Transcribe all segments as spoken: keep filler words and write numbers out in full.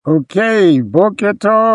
Okay, Boker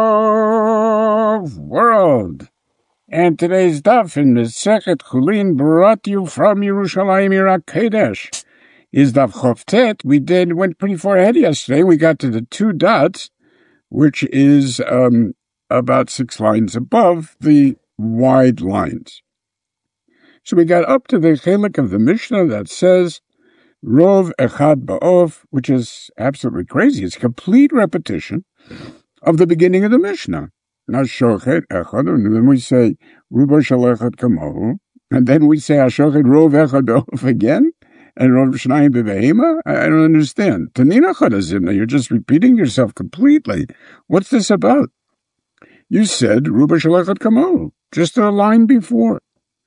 Tov world. And today's daf in Masechet Chulin brought to you from Yerushalayim Irak Kodesh is daf Choftet. We did went pretty far ahead yesterday. We got to the two dots, which is um, about six lines above the wide lines. So we got up to the chelik of the Mishnah that says Rov Echad Ba'ov, which is absolutely crazy. It's a complete repetition of the beginning of the Mishnah. Now, Shochet Echad, and then we say Ruba Shel Echad Kamohu, and then we say Ashochet Rov Echad Ba'ov again, and Rov Shnayim B'Behema. I, I don't understand. Tanina Chadazimna, you're just repeating yourself completely. What's this about? You said Ruba Shel Echad Kamohu, just a line before.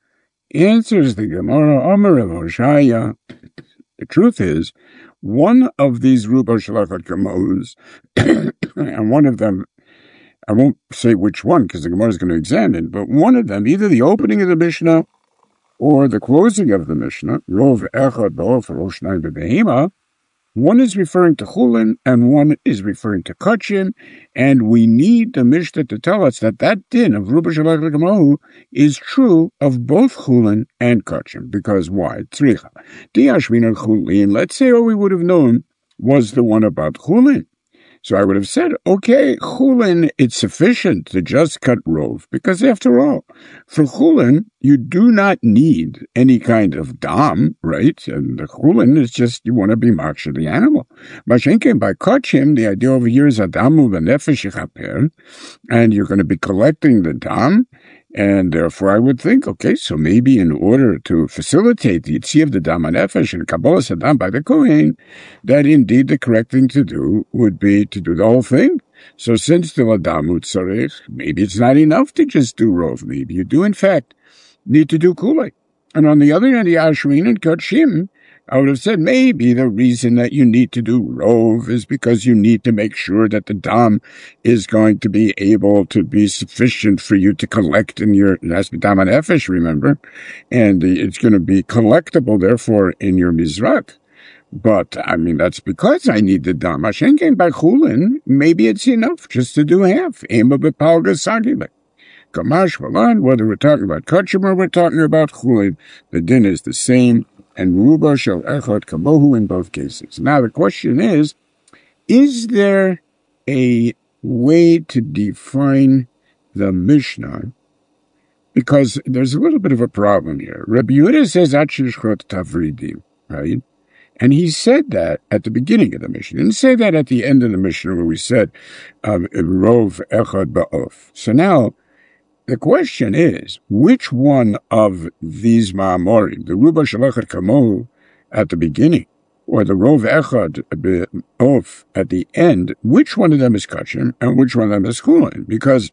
Answers the Gemara, Amar Rav Hoshaya. The truth is, one of these Ruba Shalachat Kamohus, and one of them, I won't say which one because the Gemara is going to examine, but one of them, either the opening of the Mishnah or the closing of the Mishnah, Rov Echad Ba'of Rosh Nine B'Behema, one is referring to Chulin and one is referring to Kachin, and we need the Mishnah to tell us that that din of Ruba Shalachat Kamohu is true of both Chulin and Kachin. Because why? Tzricha. Diashvin Chulin, let's say all we would have known was the one about Chulin. So I would have said, okay, Chulin, it's sufficient to just cut Rov, because after all, for Chulin, you do not need any kind of dam, right? And the Chulin is just, you want to be maksha the animal. Mashenke, by Kachim, the idea over here is adamu v'nefesh yichaper, and you're going to be collecting the dam, and therefore I would think, okay, so maybe in order to facilitate the Yitzi of the Dam HaNefesh and Kabbalah Saddam by the Kohen, that indeed the correct thing to do would be to do the whole thing. So since the Ladamu Tzarech, maybe it's not enough to just do Rov. Maybe you do, in fact, need to do Kulei. And on the other hand, the Ashrin and Kachim, I would have said maybe the reason that you need to do Rov is because you need to make sure that the Dam is going to be able to be sufficient for you to collect in your, it has to be Dam HaNefesh, remember, and it's going to be collectible, therefore, in your Mizrak. But, I mean, that's because I need the Dam. Hashenken by Chulin, maybe it's enough just to do half. Ema b'palga sagile. Kamash v'lan, whether we're talking about Kachim or we're talking about Chulin, the din is the same. And Ruba Shel Echad Kamohu in both cases. Now the question is, is there a way to define the Mishnah? Because there's a little bit of a problem here. Rabbi Yehuda says Achishchot Tavridim, right? And he said that at the beginning of the Mishnah. He didn't say that at the end of the Mishnah where we said um, Rov Echad Ba'of. So now, the question is, which one of these Ma'amorim, the Ruba Shalachat Kamohu at the beginning, or the Rov Echad Ba'of at the end, which one of them is Kachim and which one of them is Chulin? Because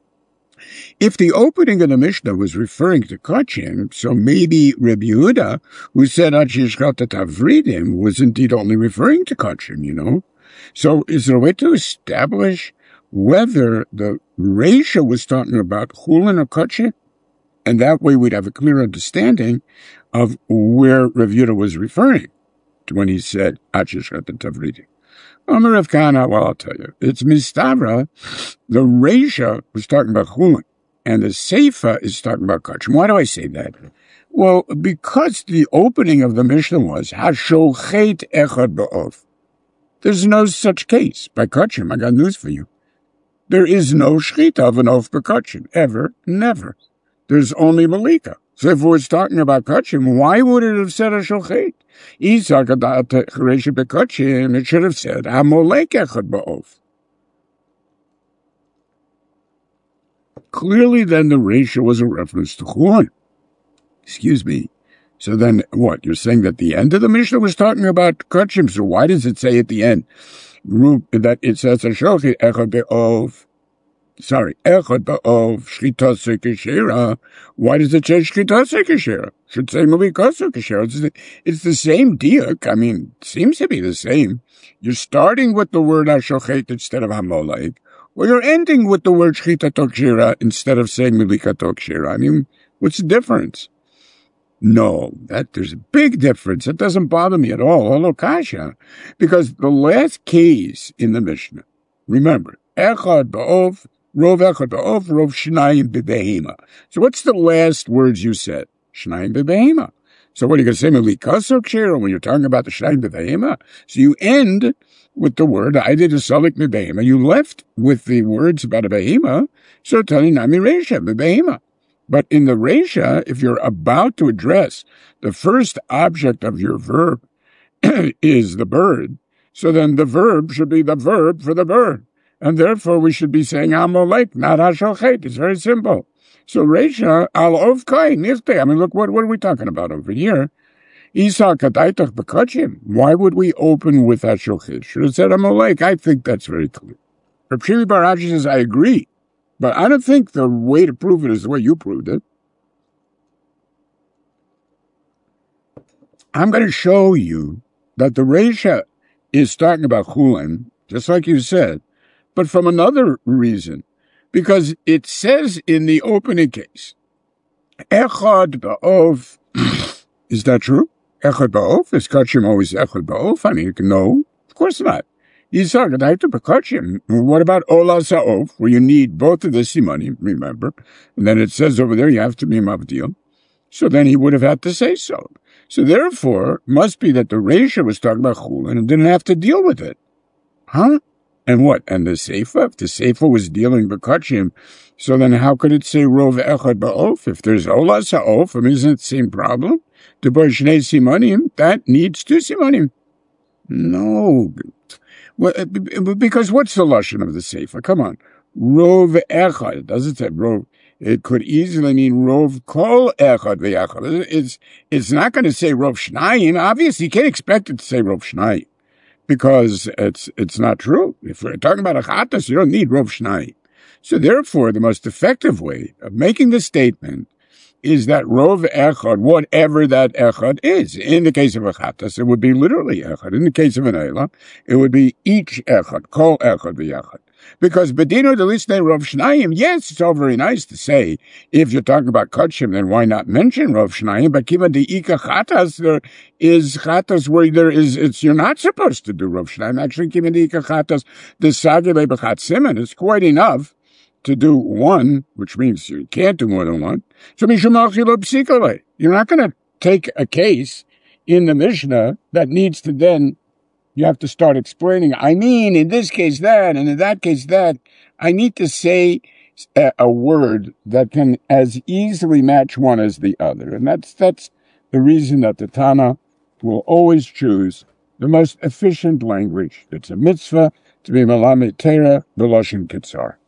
if the opening of the Mishnah was referring to Kachim, so maybe Rabbi Yehuda, who said Achishchot Tavridim, was indeed only referring to Kachim, you know? So is there a way to establish whether the ratio was talking about Chulin or Kachim, and that way we'd have a clear understanding of where Rav Yehuda was referring to when he said Achishchot Tavridim. Amar Rav Kahana, well, I'll tell you, it's Mistavra, the ratio was talking about Chulin, and the Seifa is talking about Kachim. Why do I say that? Well, because the opening of the Mishnah was Hashochet Echad Ba'of. There's no such case by Kachim. I got news for you. There is no shchita of an oaf b'kachim, ever, never. There's only malika. So if we're talking about kachim, why would it have said a shochet? It should have said hamolek echad ba'of. Clearly then the ratio was a reference to Chulin. Excuse me. So then what? You're saying that the end of the Mishnah was talking about kachim, so why does it say at the end that it says a shochet echad ba'of? Sorry, echad ba'of shchita sekeshera. Why does it say shchita sekeshera? Should say malikasu keshera. It's the same diak. I mean, it seems to be the same. You're starting with the word hashochet instead of hamolek, or you're ending with the word shchita tokshera instead of saying malika tokshera. I mean, what's the difference? No, that there's a big difference. That doesn't bother me at all. Hello, Kasha. Because the last case in the Mishnah Remember, echad ba'of, rov echad ba'of, rov shnayim b'behema. So what's the last words you said? Shnayim b'behema. So what are you going to say, Melikasok Shiro, when you're talking about the Shnayim b'behema? So you end with the word, I did a Salik b'behema. You left with the words about a behema, so telling Nami Resha, b'behema. But in the Resha, if you're about to address the first object of your verb is the bird, so then the verb should be the verb for the bird. And therefore we should be saying Amalek, not Hashalchet. It's very simple. So Resha, al of kai, nichte. I mean, look, what, what are we talking about over here? Isa kadaitach bekachim. Why would we open with Hashalchet? Should have said Amalek. I think that's very clear. Reb Shimi bar Ashi says, I agree. But I don't think the way to prove it is the way you proved it. I'm going to show you that the Resha is talking about Chulin, just like you said, but from another reason. Because it says in the opening case, Echad ba'ov. Is that true? Echad ba'ov? Is Kachim always Echad ba'ov? I mean, no, of course not. What about Ola Sa'of, where you need both of the simanim, remember? And then it says over there you have to be mavdil. So then he would have had to say so. So therefore, must be that the Resha was talking about Chulin and didn't have to deal with it. Huh? And what? And the Seifa? If the Seifa was dealing with Kachim, so then how could it say Rov Echad Ba'of? If there's Ola Sa'of, I mean, isn't it the same problem? To bar Shnei Simanim, that needs two Simanim. No. Well, because what's the lashon of the Seifa? Come on. Rov Echad. It doesn't say Rov. It could easily mean Rov Kol Echad V'Echad. It's, it's not going to say Rov Shnayim. Obviously, you can't expect it to say Rov Shnayim because it's it's not true. If we're talking about a Chatas, you don't need Rov Shnayim. So therefore, the most effective way of making the statement is that Rov Echad, whatever that Echad is. In the case of a Chatas, it would be literally Echad. In the case of an Eilah, it would be each Echad, Kol Echad V'Echad. Because Bedino Delisne Rov Shnayim, yes, it's all very nice to say, if you're talking about Kachim, then why not mention Rov Shnayim? But Kiva de Ika Chatas, there is Chatas where there is, it's, you're not supposed to do Rov Shnayim. Actually, Kiva de Ika Chatas, the Sagile B'Chat Simen is quite enough to do one, which means you can't do more than one. So you're not going to take a case in the Mishnah that needs to then, you have to start explaining, I mean, in this case that, and in that case that. I need to say a, a word that can as easily match one as the other. And that's that's the reason that the Tana will always choose the most efficient language. It's a mitzvah to be Melamed Torah b'loshen kitzar.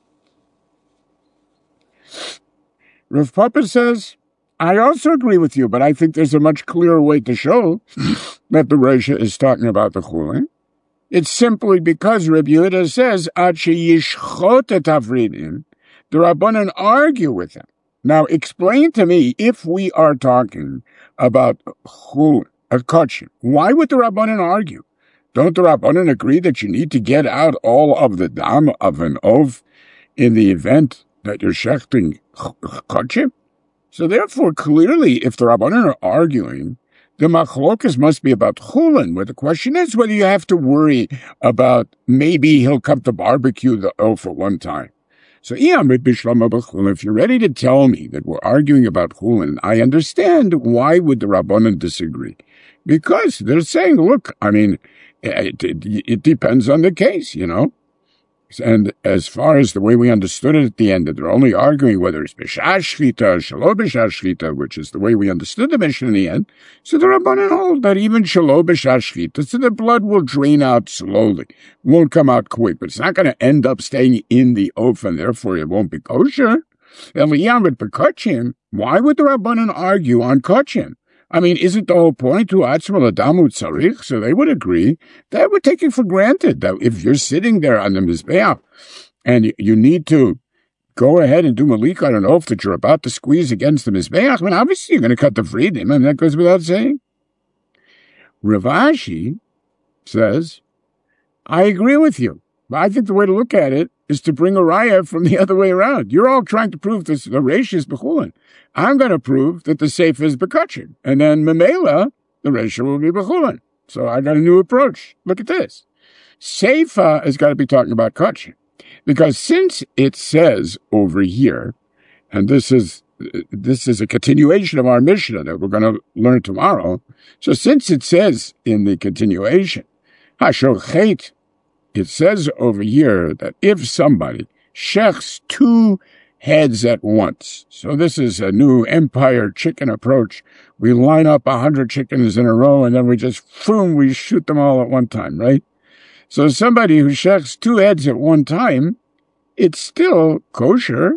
Rav Papa says, I also agree with you, but I think there's a much clearer way to show that the Resha is talking about the Chulin. It's simply because Rabbi Yehuda says, Ad sheyishchot et havridim, the Rabbanan argue with him. Now, explain to me, if we are talking about Chulin, a Kachim, why would the Rabbanan argue? Don't the Rabbanan agree that you need to get out all of the dam of an ov in the event that you're shechting Kachim? So therefore, clearly, if the Rabbanan are arguing, the machlokas must be about Chulin, where the question is whether you have to worry about maybe he'll come to barbecue the O for one time. So if you're ready to tell me that we're arguing about Chulin, I understand why would the Rabbanan disagree. Because they're saying, look, I mean, it, it, it depends on the case, you know. And as far as the way we understood it at the end, that they're only arguing whether it's B'shah Shchita or Shelo B'shah Shchita, which is the way we understood the Mishnah in the end. So the Rabbanan hold that even Shelo B'shah Shchita, so the blood will drain out slowly, won't come out quick, but it's not going to end up staying in the oaf, and therefore it won't be kosher. And why would the Rabbanan argue on Kachim? I mean, isn't the whole point to Atzmal Adamu Tzarich? So they would agree that we're taking for granted that if you're sitting there on the Mizbeach and you need to go ahead and do Malik on an oath that you're about to squeeze against the Mizbeach, I mean, obviously you're going to cut the freedom, and that goes without saying. Rav Ashi says, I agree with you, but I think the way to look at it is to bring a raya from the other way around. You're all trying to prove this, the Reish is B'chulin. I'm going to prove that the Sefer is B'kachim. And then Memela, the Reish will be B'chulin. So I got a new approach. Look at this. Seifa has got to be talking about kachim. Because since it says over here, and this is this is a continuation of our Mishnah that we're going to learn tomorrow. So since it says in the continuation, Hashochet, it says over here that if somebody shechs two heads at once, so this is a new empire chicken approach. We line up a hundred chickens in a row and then we just, boom, we shoot them all at one time, right? So somebody who shechs two heads at one time, it's still kosher.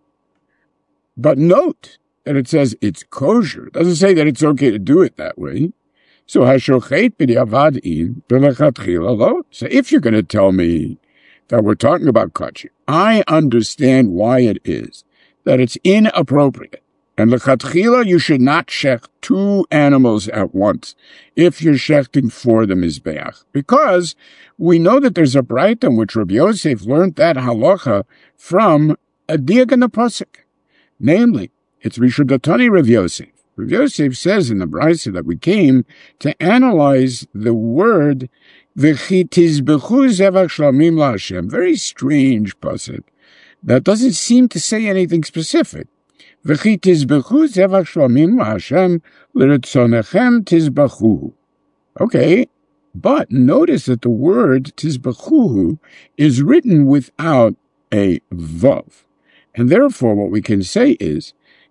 But note that it says it's kosher. It doesn't say that it's okay to do it that way. So hashochet b'diavad b'lechatchila lo. So if you're going to tell me that we're talking about kachim, I understand why it is that it's inappropriate. And lechatchila, you should not shech two animals at once if you're shechting for the mizbeach, because we know that there's a braita in which Rabbi Yosef learned that halacha from a diak in the pasuk. Namely, it's Rishon Datani Rav Yosef. Rav Yosef says in the Brisa that we came to analyze the word V'chi tizbechu zevach shlamim la'Hashem. Very strange pasuk that doesn't seem to say anything specific. V'chi tizbechu zevach shlamim la'Hashem l'ritzonechem tizbechu. Okay, but notice that the word tizbechu is written without a vav. And therefore, what we can say is,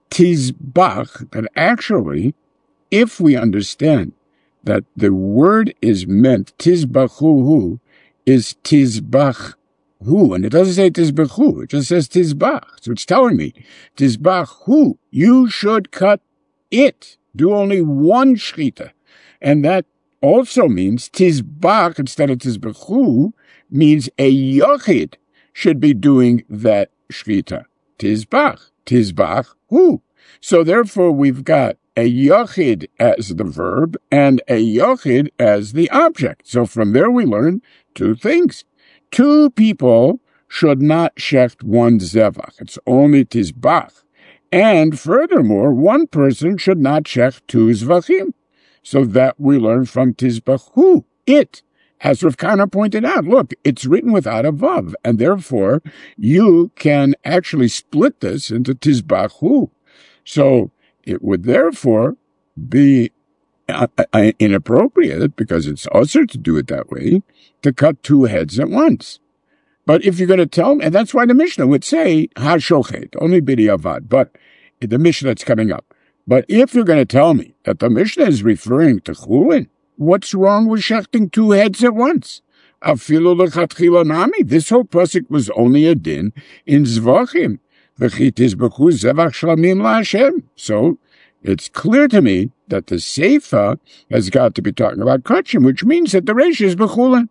tizbach, that actually, if we understand that the word is meant, tizbachuhu, is tizbach hu, and it doesn't say tizbachu, it just says tizbach. So it's telling me, tizbachu, you should cut it. Do only one shchita. And that also means tizbach, instead of tizbachu, means a yochid should be doing that shchita. Tizbach, tizbach, who? So therefore we've got a yochid as the verb and a yochid as the object. So from there we learn two things. Two people should not shecht one zevach. It's only tizbach. And furthermore, one person should not shecht two zvachim. So that we learn from tizbach, who? It. As Rav Kana pointed out, look, it's written without a vav, and therefore you can actually split this into tizbachu. So it would therefore be uh, uh, inappropriate, because it's also to do it that way, to cut two heads at once. But if you're going to tell me, and that's why the Mishnah would say, hashochet, only b'diavad, but the Mishnah that's coming up. But if you're going to tell me that the Mishnah is referring to chulin, what's wrong with shechting two heads at once? Afilu lechatchila nami. This whole pasuk was only a din in zvachim. V'chi tizbechu zevach shlamim la'Hashem. So it's clear to me that the seifa has got to be talking about kachim, which means that the reisha is bechulin.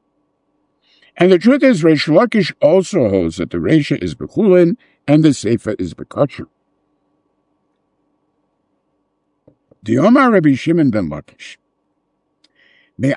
And the truth is, Reish Lakish also holds that the reisha is bechulin and the seifa is bekachim. Diomar Rabbi Shimon ben Lakish. Look,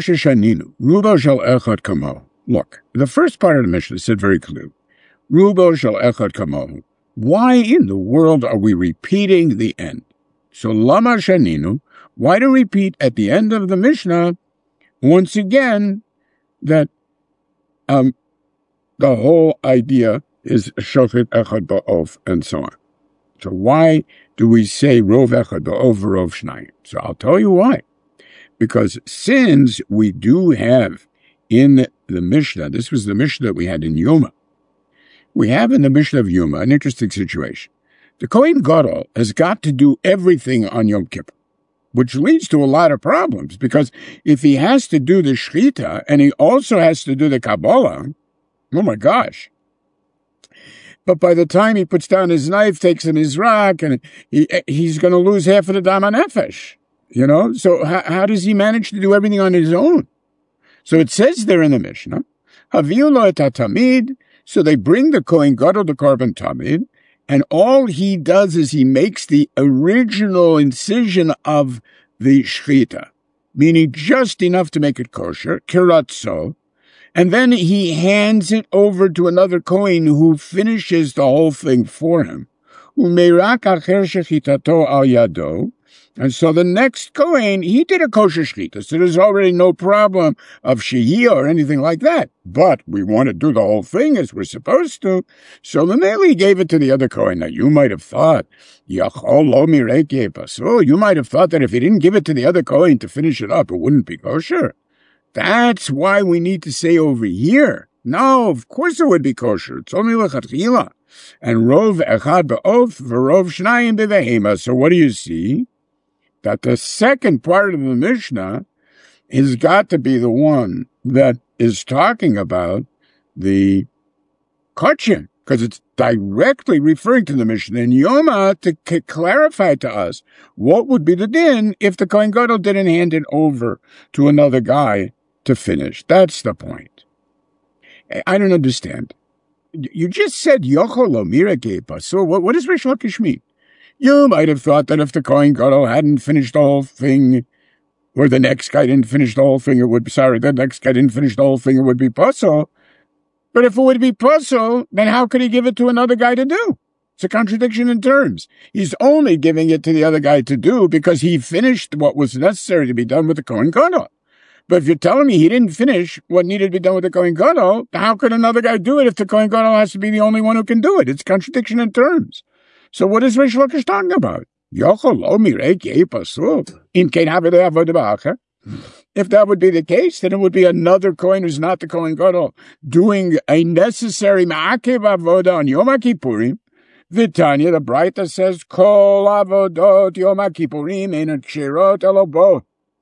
the first part of the Mishnah said very clearly, Rubo shel echad kamo. Why in the world are we repeating the end? So lama shaninu, why to repeat at the end of the Mishnah once again that um the whole idea is shochet echad ba'of and so on. So why do we say rov echad ba'of rov shnayim? So I'll tell you why. Because since we do have in the Mishnah, this was the Mishnah that we had in Yoma, we have in the Mishnah of Yoma an interesting situation. The Kohen Gadol has got to do everything on Yom Kippur, which leads to a lot of problems, because if he has to do the Shechita and he also has to do the Kabbalah, oh my gosh. But by the time he puts down his knife, takes in his rock, and he, he's going to lose half of the Dam HaNefesh. You know, so how, how does he manage to do everything on his own? So it says there in the Mishnah, Haviu lo et tamid. So they bring the Kohen Gadol the korban tamid, and all he does is he makes the original incision of the shechita, meaning just enough to make it kosher, kiratzo, and then he hands it over to another Kohen who finishes the whole thing for him. Umerak acher shechitato al yado. And so the next Kohen, he did a kosher shechita, so there's already no problem of shehiyah or anything like that. But we want to do the whole thing as we're supposed to. So the Mele gave it to the other Kohen. Now you might have thought, Yachol lo mirek pasul. You might have thought that if he didn't give it to the other Kohen to finish it up, it wouldn't be kosher. That's why we need to say over here. No, of course it would be kosher. It's only lechatchila. And rov echad be'of v'rov shnayim bevehema. So what do you see? That the second part of the Mishnah has got to be the one that is talking about the kachin, because it's directly referring to the Mishnah in Yoma to c- clarify to us what would be the din if the Kohen Gadol didn't hand it over to another guy to finish. That's the point. I don't understand. You just said Yochol lo mirek pasul. What, what does Rish Lakish mean? You might have thought that if the Kohen Gadol hadn't finished the whole thing, or the next guy didn't finish the whole thing, it would be, sorry, the next guy didn't finish the whole thing, it would be pasul. But if it would be pasul, then how could he give it to another guy to do? It's a contradiction in terms. He's only giving it to the other guy to do because he finished what was necessary to be done with the Kohen Gadol. But if you're telling me he didn't finish what needed to be done with the Kohen Gadol, how could another guy do it if the Kohen Gadol has to be the only one who can do it? It's contradiction in terms. So what is Rish Lakish talking about? If that would be the case, then it would be another Kohen who's not the Kohen Gadol doing a necessary ma'akev avoda on Yom HaKippurim. V'tanya, the Braita says, Kol avodot Yom HaKippurim ein kshirot elo bo.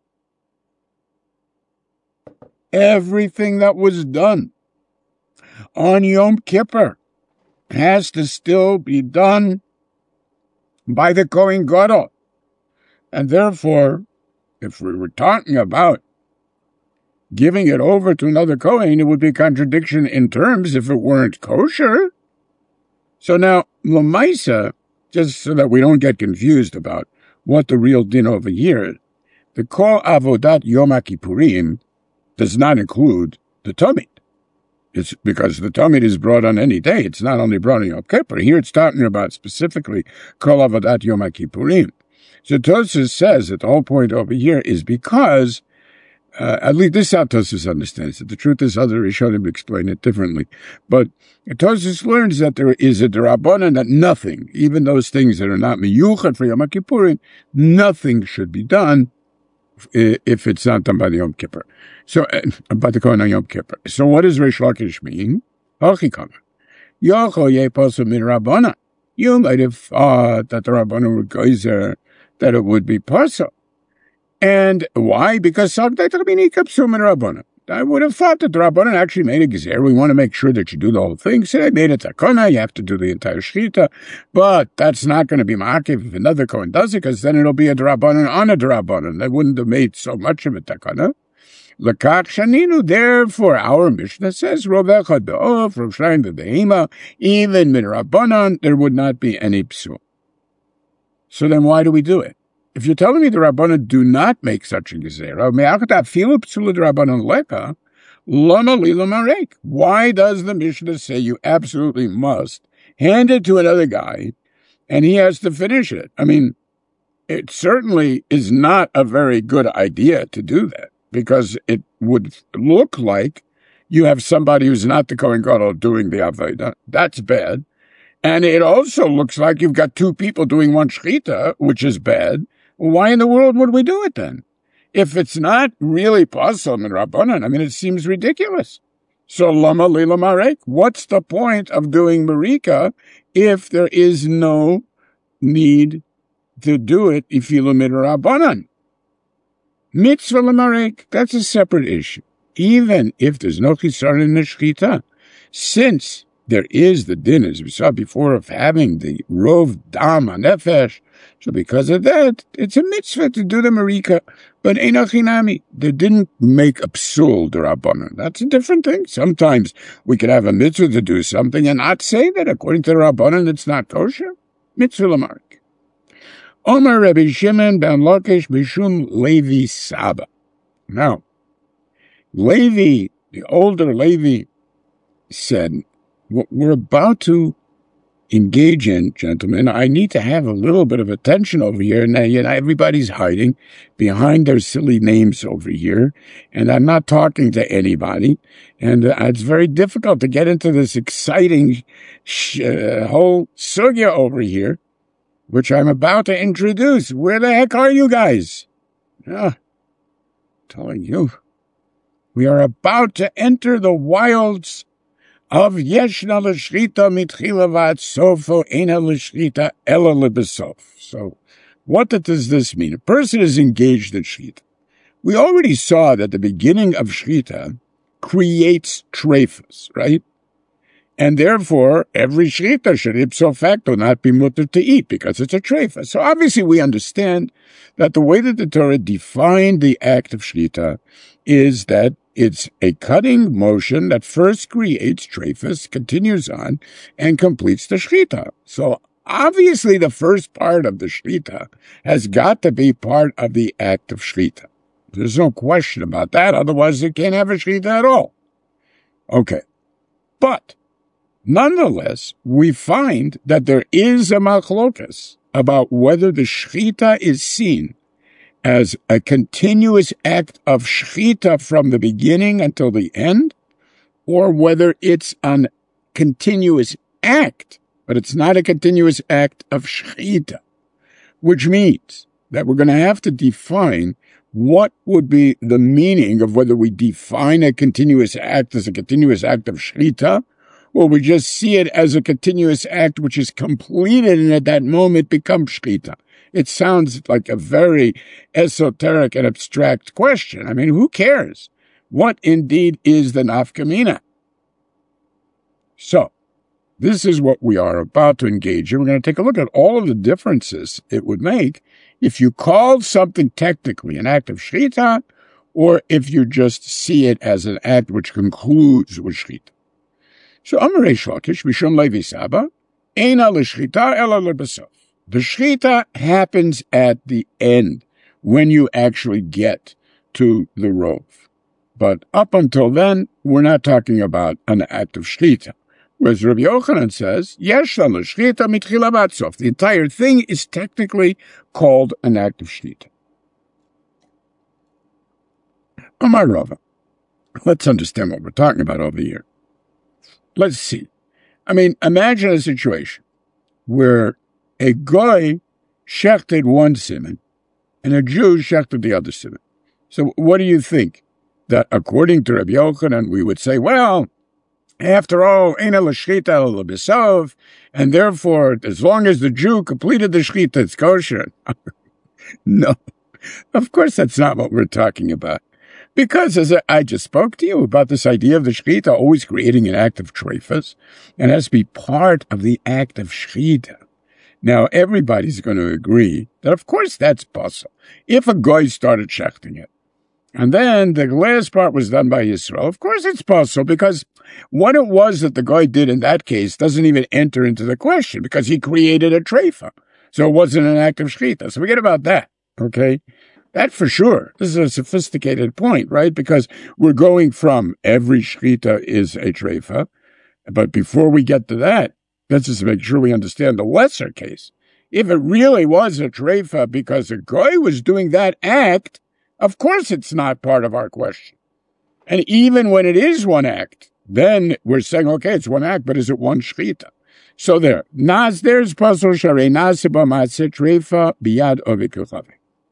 Everything that was done on Yom Kippur has to still be done by the Kohen Gadol. And therefore, if we were talking about giving it over to another Kohen, it would be a contradiction in terms if it weren't kosher. So now, Lamaisa, just so that we don't get confused about what the real din over here is, the Kol Avodat Yom HaKippurim does not include the Tamid. It's because the Tamid is brought on any day. It's not only brought on Yom Kippur. Here it's talking about specifically Kol Avodat Yom HaKippurim. So Tosfos says that the whole point over here is because, uh, at least this is how Tosfos understands it. The truth is other Rishonim explain it differently. But Tosfos learns that there is a D'Rabbanan that nothing, even those things that are not miyuchad for Yom HaKippurim, nothing should be done if it's not done by the Yom Kippur. So, uh, by the Kohen on Yom Kippur. So what does Rish Lakish mean? You might have thought that the Rabbanan were geyser, that it would be pasul. And why? Because I would have thought that the Rabbanan actually made a gezer. We want to make sure that you do the whole thing. So they made a takana. You have to do the entire shechita. But that's not going to be ma'akev if another Kohen does it, because then it'll be a D'Rabbanan on a D'Rabbanan. They wouldn't have made so much of a takana. L'kach shaninu. Therefore, our Mishnah says, Rov echad be'of, Rov shnayim bevehema, even min Rabbanan, there would not be any psul. So then why do we do it? If you're telling me the Rabbanan do not make such a gezerah, why does the Mishnah say you absolutely must hand it to another guy and he has to finish it? I mean, it certainly is not a very good idea to do that, because it would look like you have somebody who's not the Kohen Gadol doing the Avodah. That's bad. And it also looks like you've got two people doing one shechita, which is bad. Why in the world would we do it then? If it's not really pasul in Rabbanan, I mean, it seems ridiculous. So lama lila marek, what's the point of doing marika if there is no need to do it ifilu min Rabbanan? Mitzvah lamarek, that's a separate issue. Even if there's no chisar in the shechita, since there is the din, as we saw before, of having the rov dam hanefesh, so because of that, it's a mitzvah to do the marika. But einachinami, they didn't make a psul d'Rabbanan. That's a different thing. Sometimes we could have a mitzvah to do something and not say that according to the Rabbanan it's not kosher. Mitzvah l'mark. Omer Rabbi Shimon ben Lakish b'shum Levi Saba. Now, Levi, the older Levi, said, we're about to engage in, gentlemen, I need to have a little bit of attention over here. Now, you know, everybody's hiding behind their silly names over here, and I'm not talking to anybody. And uh, it's very difficult to get into this exciting sh- uh, whole sugya over here, which I'm about to introduce. Where the heck are you guys? Ah, telling you. We are about to enter the wilds of Yeshna l'shrita mitchila v'ad sofo eina l'shrita ela lebesof. So, what does this mean? A person is engaged in shrita. We already saw that the beginning of shrita creates treifas, right? And therefore, every shrita should ipso facto not be mutter to eat because it's a treifa. So obviously we understand that the way that the Torah defined the act of shrita is that it's a cutting motion that first creates treifas, continues on, and completes the shrita. So obviously the first part of the shrita has got to be part of the act of shrita. There's no question about that. Otherwise, you can't have a shrita at all. Okay. But nonetheless, we find that there is a machlokas about whether the shechita is seen as a continuous act of shechita from the beginning until the end, or whether it's a continuous act, but it's not a continuous act of shechita, which means that we're going to have to define what would be the meaning of whether we define a continuous act as a continuous act of shechita, or we just see it as a continuous act which is completed and at that moment becomes shechita. It sounds like a very esoteric and abstract question. I mean, who cares? What indeed is the nafkamina? So, this is what we are about to engage in. We're going to take a look at all of the differences it would make if you called something technically an act of shechita, or if you just see it as an act which concludes with shechita. So, Amar Reish Lakish, Mishum Levi Saba, Eina l'shchita ela lebesof. The shechita happens at the end, when you actually get to the rov. But up until then, we're not talking about an act of shechita. Whereas Rabbi Yochanan says, Yeshna l'shchita mitchila v'ad sof. The entire thing is technically called an act of shechita. Amar Rava. Let's understand what we're talking about over here. Let's see. I mean, imagine a situation where a goy shechted one siman and a Jew shechted the other siman. So what do you think? That according to Rabbi Yochanan, we would say, well, after all, eina l'shchita ela lebesof, and therefore, as long as the Jew completed the shechita, it's kosher. No, of course that's not what we're talking about. Because, as I just spoke to you about this idea of the shechita always creating an act of treifas, and has to be part of the act of shechita. Now, everybody's going to agree that, of course, that's possible. If a guy started shechting it, and then the last part was done by Yisrael, of course it's possible, because what it was that the guy did in that case doesn't even enter into the question, because he created a treifa. So it wasn't an act of shechita. So forget about that, okay? That for sure. This is a sophisticated point, right? Because we're going from every shechita is a treifa. But before we get to that, let's just make sure we understand the lesser case. If it really was a treifa because a guy was doing that act, of course it's not part of our question. And even when it is one act, then we're saying, okay, it's one act, but is it one shechita? So there. Nas, there's pasol sharei nasiba matzeh treifa biyad ovikuchavi.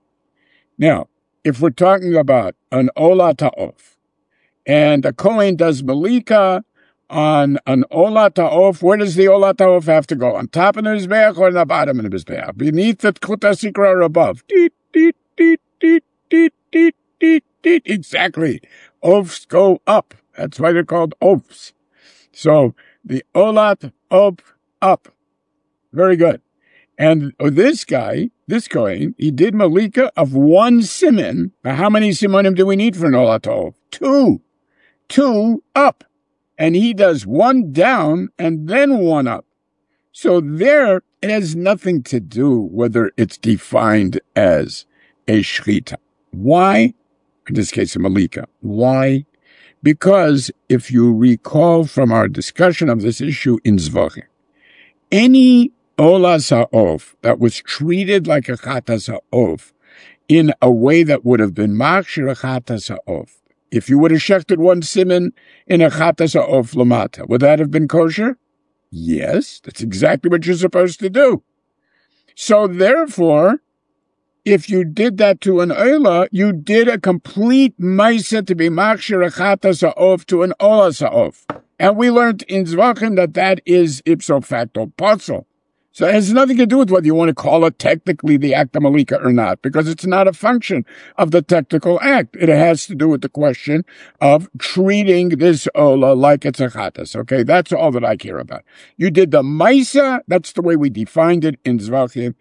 Now, if we're talking about an olah ta'of, and a Kohen does malika on an olah ta'of, where does the olah ta'of have to go? On top of the mizbeach or on the bottom of the mizbeach? Beneath the kuta sikra or above? Deet, deet, deet, deet, deet, deet, deet, deet. Exactly. Ofs go up. That's why they're called ofs. So, the olah ta'of up. Very good. And this guy, this Kohen, he did malika of one siman. Now, how many simonim do we need for an olah ta'of? Two. Two up. And he does one down and then one up. So there, it has nothing to do whether it's defined as a shechita. Why? In this case, a malika. Why? Because if you recall from our discussion of this issue in Zvachim, any olas ha'of that was treated like a chatas ha'of in a way that would have been machshir a chatas ha'of, if you would have shechted one siman in a chatas ha'of lamata, would that have been kosher? Yes, that's exactly what you're supposed to do. So therefore, if you did that to an oila, you did a complete maisa to be machshir a chatas ha'of to an olas ha'of. And we learned in Zvachim that that is ipso facto posel. So it has nothing to do with whether you want to call it technically the act of malika or not, because it's not a function of the technical act. It has to do with the question of treating this ola like it's a chatas. Okay, that's all that I care about. You did the maisa, that's the way we defined it in Zvachim.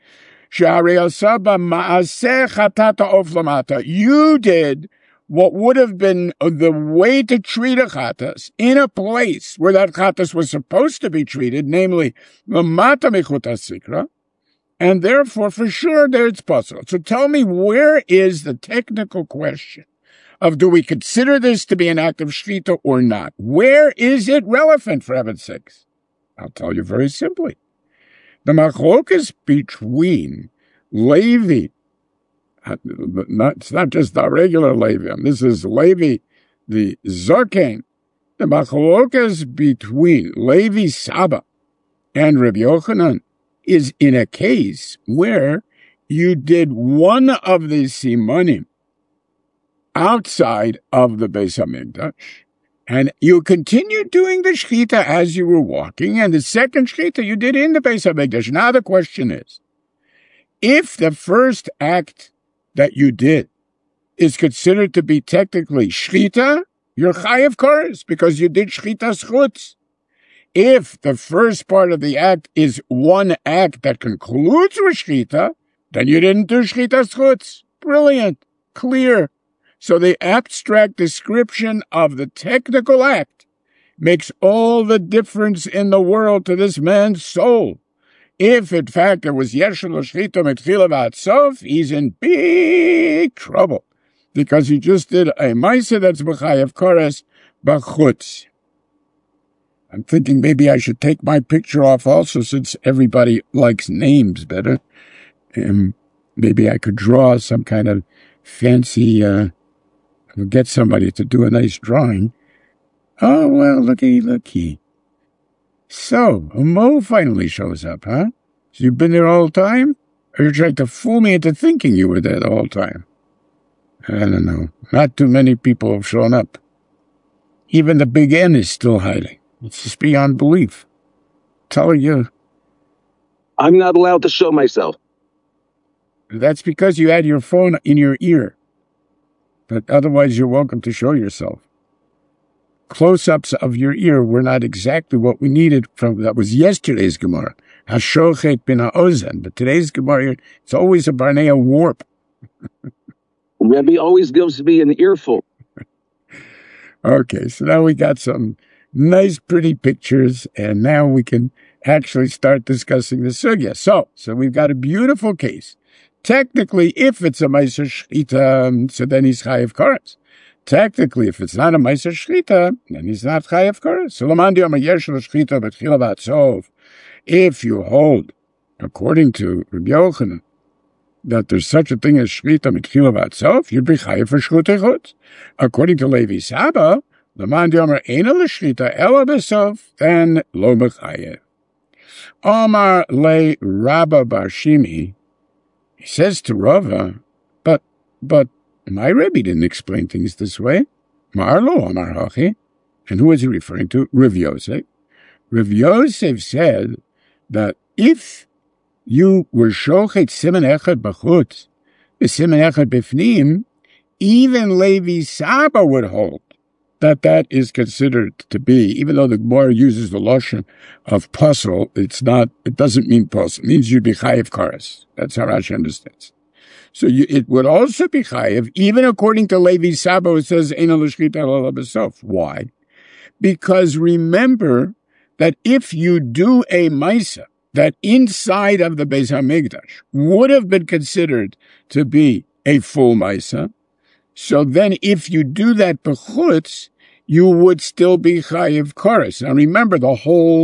You did what would have been the way to treat a chatas in a place where that chatas was supposed to be treated, namely lamata mechutas sikra, and therefore for sure there it's possible. So tell me, where is the technical question of do we consider this to be an act of shchita or not? Where is it relevant, for heaven's sakes? I'll tell you very simply. The machlokas between Levi, not, it's not just the regular Levi, this is Levi, the Zarkain. The machlokas between Levi Saba and Rabbi Yochanan is in a case where you did one of the simanim outside of the Beis HaMikdash, and you continued doing the shechita as you were walking, and the second shechita you did in the Beis HaMikdash. Now the question is, if the first act that you did is considered to be technically shechita, you're chayav koros because you did shechita schutz. If the first part of the act is one act that concludes with shechita, then you didn't do shechita schutz. Brilliant, clear. So the abstract description of the technical act makes all the difference in the world to this man's soul. If, in fact, there was Yeshua L'Shchita Mitchila V'Atsof, he's in big trouble, because he just did a Maisa that's B'chayav Koros B'chutz. I'm thinking maybe I should take my picture off also, since everybody likes names better. Um, maybe I could draw some kind of fancy, uh, get somebody to do a nice drawing. Oh, well, looky, looky. So, Mo finally shows up, huh? So you've been there all the time? Or you're trying to fool me into thinking you were there the whole time? I don't know. Not too many people have shown up. Even the big N is still hiding. It's just beyond belief. Tell you. I'm not allowed to show myself. That's because you had your phone in your ear. But otherwise, you're welcome to show yourself. Close-ups of your ear were not exactly what we needed from, that was yesterday's Gemara. Hashochet bin ha'ozen. But today's Gemara, it's always a Barnea warp. Rebbe always gives me an earful. Okay, so now we got some nice, pretty pictures, and now we can actually start discussing the sugya. So, so we've got a beautiful case. Technically, if it's a Meiser Shchita, so then he's Chayav Koros. Technically, if it's not a Meiser Shchita, then he's not Chayav Koros. So, Lamandi Yom HaYeshel Shchita B'Tchila V'Atzov. If you hold, according to Rabbi Yochanan, that there's such a thing as Shchita B'Tchila V'Atzov, you'd be Chayav for Shchutei Chutz. According to Levi Saba, Lamandi Yom HaEina L'Shchita Ela B'Sof, then Lo B'Chayav. Omar Le Rabba Bar Shimi, he says to Rava, but, but, my Rebbe didn't explain things this way. Marlo Amar Hachi. And who is he referring to? Rav Yosef. Rav Yosef said that if you were shochet siman echad b'chutz, siman echad b'fnim, even Levi Saba would hold that that is considered to be, even though the Gemara uses the lashon of pasol, it's not, it doesn't mean pasol. It means you'd be chayiv karas. That's how Rashi understands. So you, it would also be chayiv, even according to Levi Saba, it says, Eina l'shchita ela b'sof. Why? Because remember that if you do a maisa that inside of the Beis HaMikdash would have been considered to be a full maisa, so then if you do that b'chutz, you would still be chayiv karas. Now remember, the whole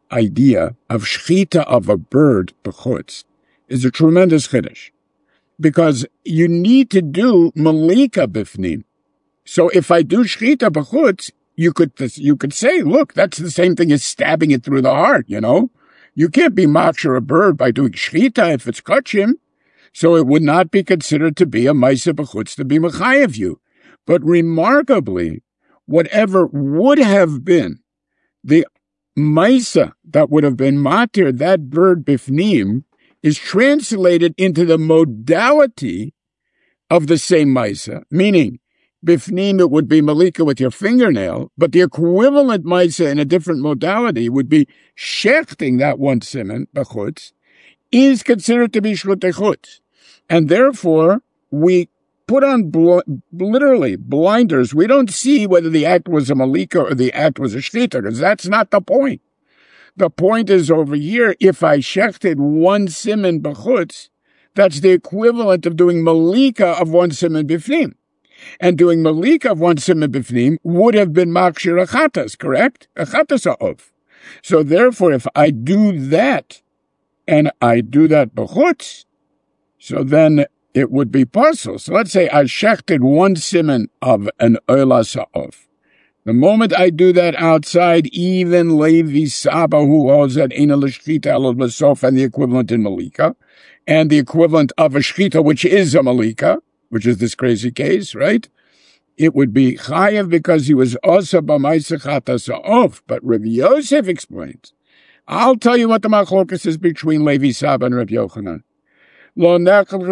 idea of shchita of a bird b'chutz is a tremendous chiddush, because you need to do malika b'fnim. So if I do shchita b'chutz, you could you could say, look, that's the same thing as stabbing it through the heart. You know, you can't be maksher a bird by doing shchita if it's kachim. So it would not be considered to be a maisa b'chutz to be mechayev you. But remarkably, whatever would have been the maisa that would have been matir, that bird bifnim, is translated into the modality of the same maisa, meaning bifnim it would be malika with your fingernail, but the equivalent maisa in a different modality would be shechting that one siman b'chutz, is considered to be shlutei chutz. And therefore, we put on bl- literally blinders. We don't see whether the act was a malika or the act was a shchita, because that's not the point. The point is over here, if I shechted one siman b'chutz, that's the equivalent of doing malika of one siman b'fnim. And doing malika of one siman b'fnim would have been makshir achatas, correct? Achatas ha'ov. So therefore, if I do that, and I do that b'chutz, so then it would be possible. So let's say I shechted one siman of an oila sa'ov. The moment I do that outside, even Levi Saba, who holds that ena l'shchita elul b'sof, and the equivalent in malika, and the equivalent of a shchita, which is a malika, which is this crazy case, right? It would be chayev because he was also b'maisa chata sa'ov. But Rabbi Yosef explains, I'll tell you what the machlokas is between Levi Saba and Rabbi Yochanan. This is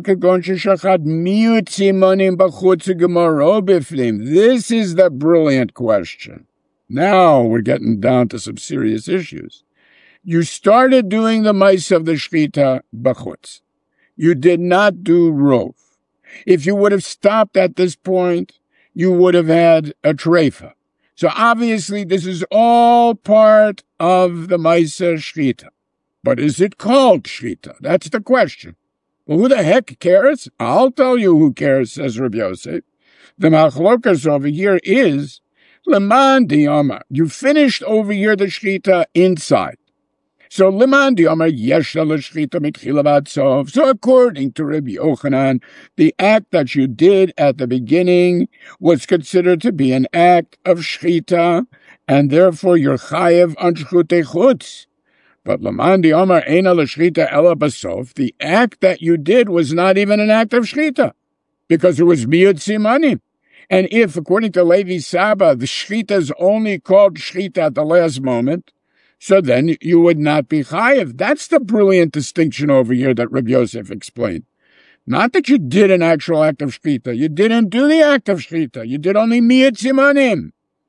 the brilliant question. Now we're getting down to some serious issues. You started doing the mice of the shchita b'chutz. You did not do rov. If you would have stopped at this point, you would have had a treifa. So obviously this is all part of the mice shchita. But is it called shchita? That's the question. Well, who the heck cares? I'll tell you who cares, says Rabbi Yosef. The machlokas over here is, Leman Diyama. You finished over here the shchita inside. So Leman Diyama yesha l'shchita mitchila v'ad sof. So according to Rabbi Yochanan, the act that you did at the beginning was considered to be an act of shchita, and therefore you're chayev on shchutei chutz. But Laman di Omar Eina l'shchita ela basof, the act that you did was not even an act of shchita, because it was miyud simanim. And if, according to Levi Saba, the shchita is only called shchita at the last moment, so then you would not be chayev. That's the brilliant distinction over here that Rabbi Yosef explained. Not that you did an actual act of shchita. You didn't do the act of shchita. You did only miyud simanim.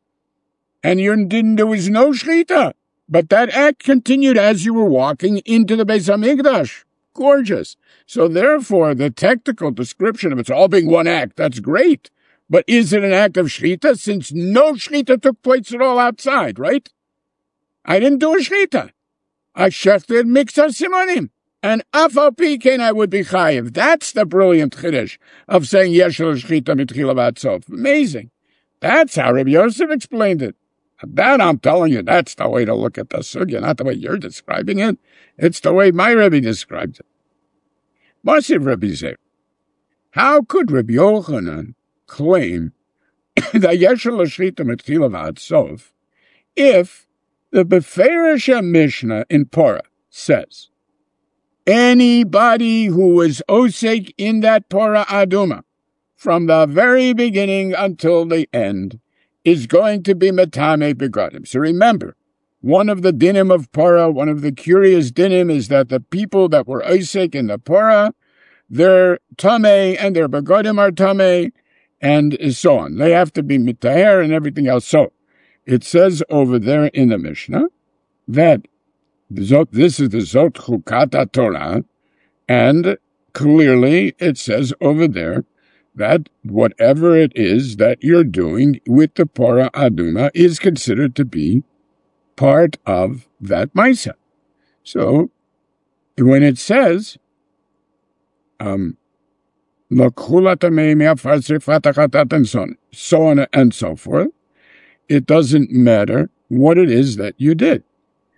And you didn't, there was no shchita. But that act continued as you were walking into the Beis Hamikdash. Gorgeous. So therefore, the technical description of it's all being one act, that's great. But is it an act of shchita, since no shchita took place at all outside, right? I didn't do a shchita. I shechted miksa simanim. And afal pikein I would be chayiv. That's the brilliant chiddush of saying yesh l'shchita mitchila v'ad sof. Amazing. That's how Rabbi Yosef explained it. That, I'm telling you, that's the way to look at the sugya, not the way you're describing it. It's the way my Rebbe describes it. Masiv Rebbe said, how could Rabbi Yochanan claim that Yesha l'shchita mitchila v'ad sof if the Beferish Mishnah in Porah says, anybody who was osek in that Porah Aduma from the very beginning until the end is going to be metame begodim. So remember, one of the dinim of Porah, one of the curious dinim is that the people that were osek in the Porah, they're tameh and their begodim are tameh, and so on. They have to be mitaher and everything else. So it says over there in the Mishnah that this is the Zot Chukata Torah, and clearly it says over there that whatever it is that you're doing with the Porah Aduma is considered to be part of that Maisa. So, when it says, um, and so on and so forth, it doesn't matter what it is that you did.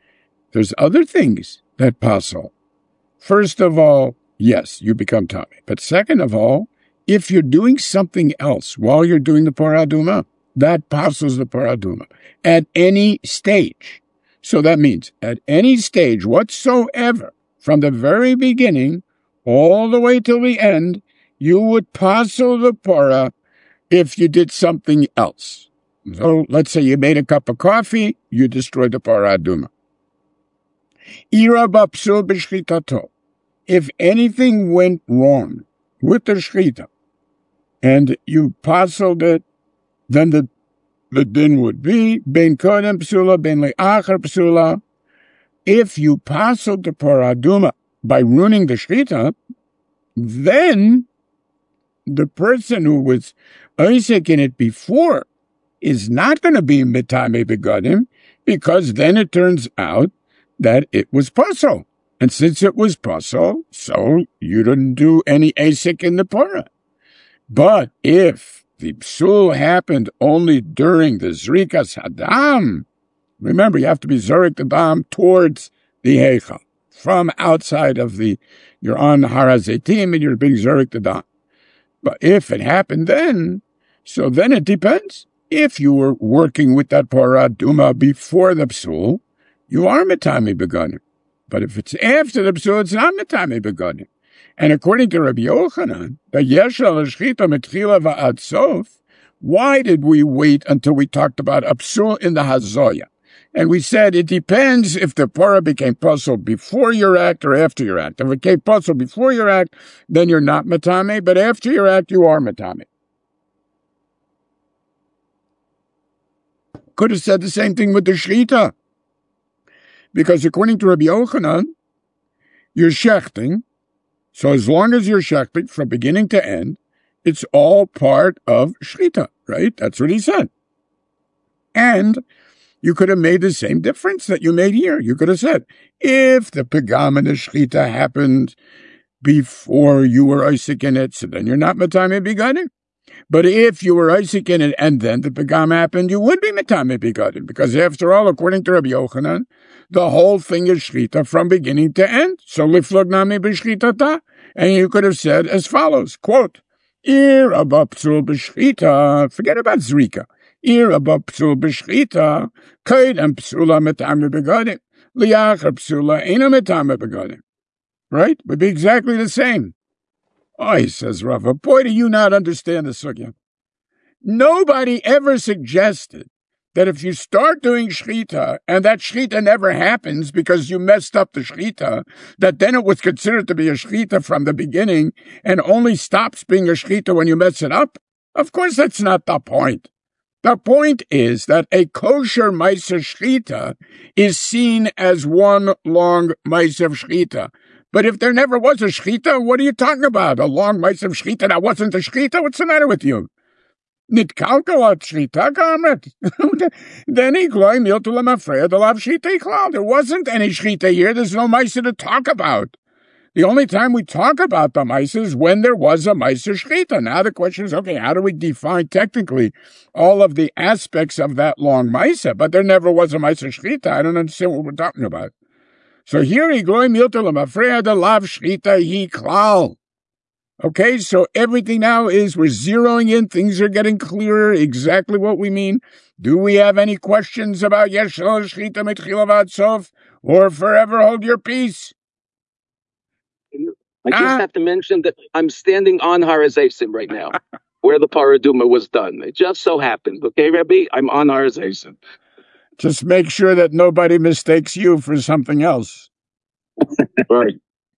There's other things that puzzle. First of all, yes, you become Tommy. But second of all, if you're doing something else while you're doing the Parah Adumah, that puzzles the Parah Adumah at any stage. So that means at any stage whatsoever, from the very beginning all the way till the end, you would puzzle the Parah if you did something else. So let's say you made a cup of coffee, you destroyed the Parah Adumah. Ira bapsul b'shchitato. If anything went wrong with the shchita, and you puzzled it, then the the din would be ben kodem psula, ben le'achar psula. If you puzzled the Parah Adumah by ruining the shchita, then the person who was Isaac in it before is not going to be mitame begadim, because then it turns out that it was puzzle. And since it was puzzle, so you didn't do any Isaac in the Parah. But if the psul happened only during the Zrikas Hadam, remember, you have to be Zorik the Dam towards the Heichal. From outside of the, you're on Har HaZeitim and you're being Zorik the Dam. But if it happened then, so then it depends. If you were working with that Parah Adumah before the psul, you are Mitami Beganim. But if it's after the psul, it's not Mitami Beganim. And according to Rabbi Yochanan, the Yeshal Shchita Mitchila Va'ad Sof, why did we wait until we talked about a psul in the Hazoya? And we said it depends if the Parah became puzzled before your act or after your act. If it became puzzled before your act, then you're not Matame, but after your act, you are Matame. Could have said the same thing with the Shchita. Because according to Rabbi Yochanan, you're shechting. So as long as you're shechting from beginning to end, it's all part of Shchita, right? That's what he said. And you could have made the same difference that you made here. You could have said, if the pegam and the Shchita happened before you were Isaac in it, so then you're not Matame Begadim. But if you were Isaac in it and then the pegam happened, you would be Matame Begadim. Because after all, according to Rabbi Yochanan, the whole thing is Shchita from beginning to end. So liflog nami b'shchitata. And you could have said as follows, quote, Ir abba psul b'shchita, forget about Zrika. Ir abba psul b'shchita, kaidem psula Matame Begadim. Liachar psula ena Matame Begadim. Right? Would be exactly the same. Oh, he says, Rava, boy, do you not understand the sugya. Nobody ever suggested that if you start doing shchita and that shchita never happens because you messed up the shchita, that then it was considered to be a shchita from the beginning and only stops being a shchita when you mess it up. Of course, that's not the point. The point is that a kosher ma'aser shchita is seen as one long ma'aser shchita. But if there never was a shchita, what are you talking about? A long ma'aser shchita that wasn't a shchita? What's the matter with you? Nit kalkalat shchita kamet. Then he gloy mil to lemafreya the lav shchita iklal. There wasn't any shchita here. There's no ma'aser to talk about. The only time we talk about the ma'aser is when there was a ma'aser shchita. Now the question is, okay, how do we define technically all of the aspects of that long ma'aser? But there never was a ma'aser shchita. I don't understand what we're talking about. So here he gloy mil to lemafreya the lav shchita iklal. Okay, so everything now is, we're zeroing in, things are getting clearer, exactly what we mean. Do we have any questions about Yeshal Shchita Mitchila Va'ad Sof, or forever hold your peace? I just Ah. have to mention that I'm standing on Har HaZeitim right now, where the Parah Adumah was done. It just so happened, okay, Rebbe? I'm on Har HaZeitim. Just make sure that nobody mistakes you for something else. Right.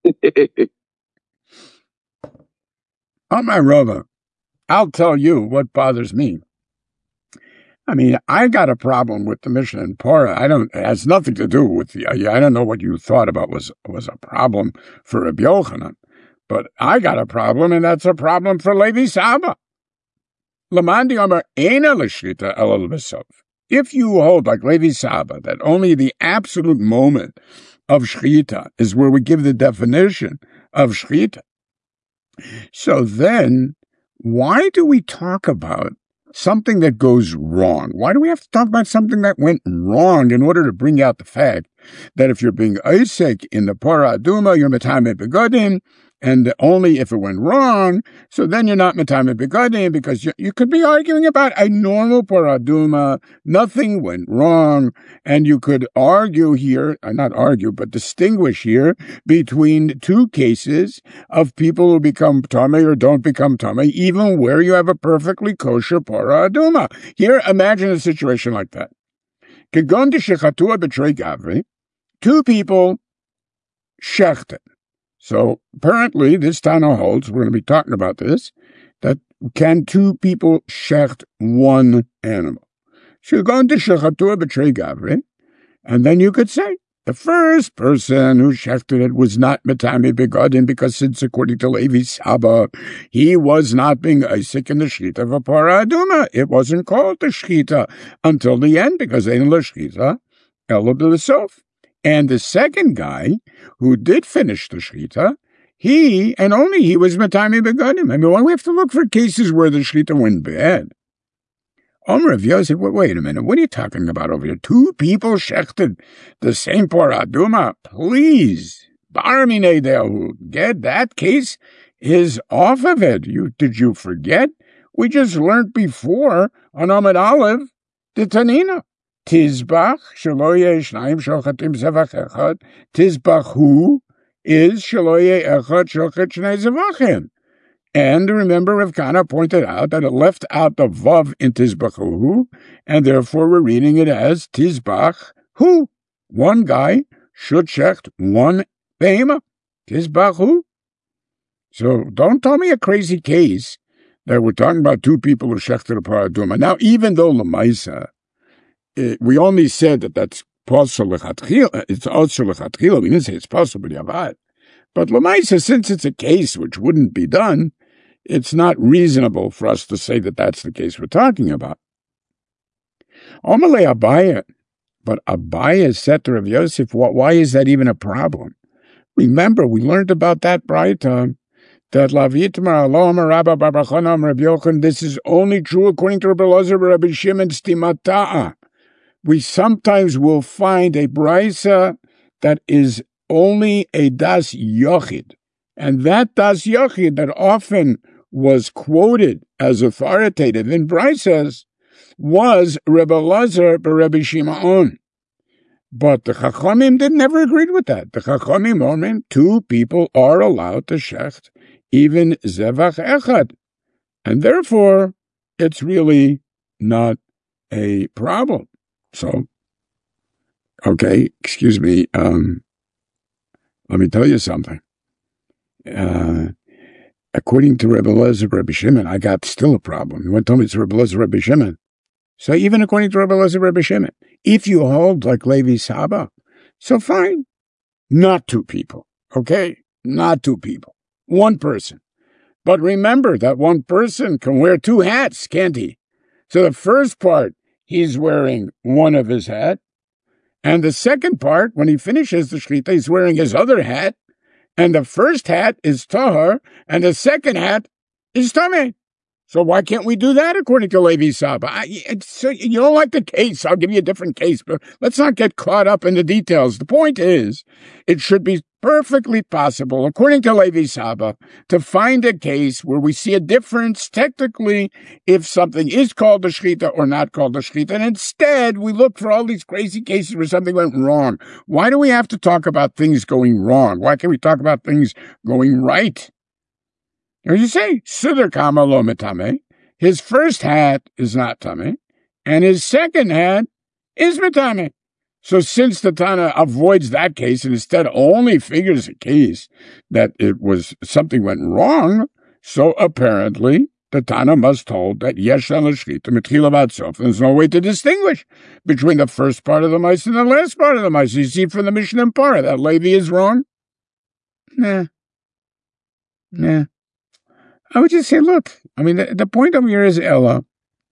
On my Rava, I'll tell you what bothers me. I mean, I got a problem with the Mishnah in Parah. I don't, it has nothing to do with the, I don't know what you thought about was, was a problem for Rabbi Yochanan, but I got a problem, and that's a problem for Levi Saba. Lamandi Amar Eina L'Shchita Elul B'Sof. If you hold, like Levi Saba, that only the absolute moment of Shchita is where we give the definition of Shchita, so then why do we talk about something that goes wrong. Why do we have to talk about something that went wrong in order to bring out the fact that if you're being Isaac in the Parah Aduma, you're Metame Begodim, and only if it went wrong, so then you're not Metame Begodim, because you, you could be arguing about a normal Parah Aduma, nothing went wrong, and you could argue here, not argue, but distinguish here between two cases of people who become Tameh or don't become Tameh, even where you have a perfectly kosher Parah Aduma. Here, imagine a situation like that. Kegon Shechatu B'Trei Gavri, two people shechted. So apparently this Tana holds, we're going to be talking about this, that can two people shecht one animal? Kegon Shechatu B'Trei Gavri, and then you could say, the first person who shechted it was not Metame Begodim, because since according to Levi Saba, he was not being Isaac in the Shechita of a Parah Aduma. It wasn't called the Shechita until the end, because they didn't Shechita, Ela B'Lesof. And the second guy, who did finish the Shechita, he, and only he, was Metame Begodim. I mean, why do we have to look for cases where the Shechita went bad? Omer Rav Yosef, wait a minute, what are you talking about over here? Two people shechted the same Parah Aduma? Please, Bar Minei Dehu, get that case is off of it. You Did you forget? We just learned before on Amid Aleph, the Tanina. Tizbach, Shelo Yeh Shnayim Shochatim Zevach Echad, Tizbach Hu is Shelo Yeh Echad Shochet Shnei Zevachim. And remember, Rav Kana pointed out that it left out the vav in Tizbachu, and therefore we're reading it as Tizbach Hu. One guy should shecht one behema. Tizbachu. So don't tell me a crazy case that we're talking about two people who shechted a Parah Aduma. Now, even though Lamaisa, we only said that that's possible lechatchila, it's also lechatchila, we didn't say it's possible yavad. But Lamaisa, since it's a case which wouldn't be done, it's not reasonable for us to say that that's the case we're talking about. Omalei Abaya, but Abaya said to Rav Yosef, why is that even a problem? Remember, we learned about that Braita, that Lavitmar Alom Rabba Barbachana Rabbi Yochanan, this is only true according to Rabbi Elazar, Rabbi Shimon Stimata'a. We sometimes will find a Braisa that is only a Das Yochid. And that Das Yochid that often was quoted as authoritative in Braisas was Rebbe Lazar by Rebbe Shimon. But the Chachamim did never agreed with that. The Chachamim omen, two people are allowed to shecht even Zevach Echad. And therefore, it's really not a problem. So, okay, excuse me, um, let me tell you something. Uh, according to Rebbe Elazar, Rebbe Shimon, I got still a problem. You want to tell me it's Rebbe Elazar, Rebbe Shimon? So even according to Rebbe Elazar, Rebbe Shimon, if you hold like Levi Saba, so fine. Not two people, okay? Not two people. One person. But remember that one person can wear two hats, can't he? So the first part, he's wearing one of his hat. And the second part, when he finishes the shechita, he's wearing his other hat. And the first hat is tahar, and the second hat is tameh. So why can't we do that according to Levi Saba? I, so you don't like the case, I'll give you a different case, but let's not get caught up in the details. The point is, it should be perfectly possible, according to Levi Saba, to find a case where we see a difference technically if something is called a shechita or not called a shechita, and instead we look for all these crazy cases where something went wrong. Why do we have to talk about things going wrong? Why can't we talk about things going right? As you say, Siddur Kama lo metame, his first hat is not tameh, and his second hat is metame. So since the Tana avoids that case and instead only figures a case that it was something went wrong, so apparently the Tana must hold that yesh al shechita mitchilavad sof. There's no way to distinguish between the first part of the mice and the last part of the mice. You see from the Mishnah and Parah that Levi is wrong? Nah. Nah. I would just say, look, I mean, the, the point over here is Ella.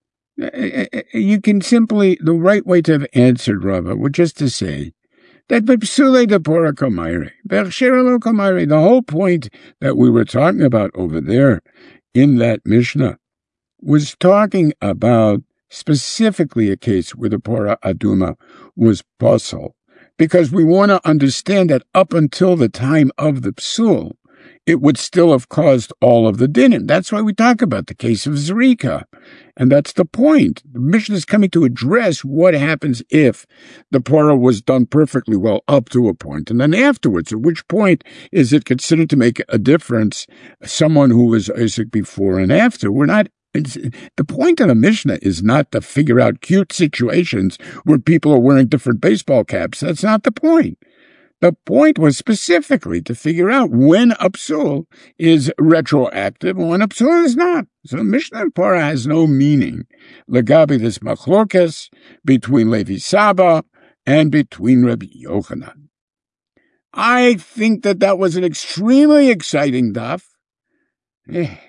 You can simply, the right way to have answered Rava would just to say that Bepsule de Pora Kamairi, Bershiralo Kamairi, the whole point that we were talking about over there in that Mishnah was talking about specifically a case where the Parah Aduma was puzzle, because we want to understand that up until the time of the psul, it would still have caused all of the dinim. That's why we talk about the case of Zrika. And that's the point. The Mishnah is coming to address what happens if the Parah was done perfectly well up to a point, and then afterwards, at which point is it considered to make a difference, someone who was Isaac before and after. We're not It's, the point of the Mishnah is not to figure out cute situations where people are wearing different baseball caps. That's not the point. The point was specifically to figure out when a psul is retroactive and when a psul is not. So Mishnah and Parah has no meaning. Legabi this machlokes between Levi Saba and between Rabbi Yochanan. I think that that was an extremely exciting daf. Eh.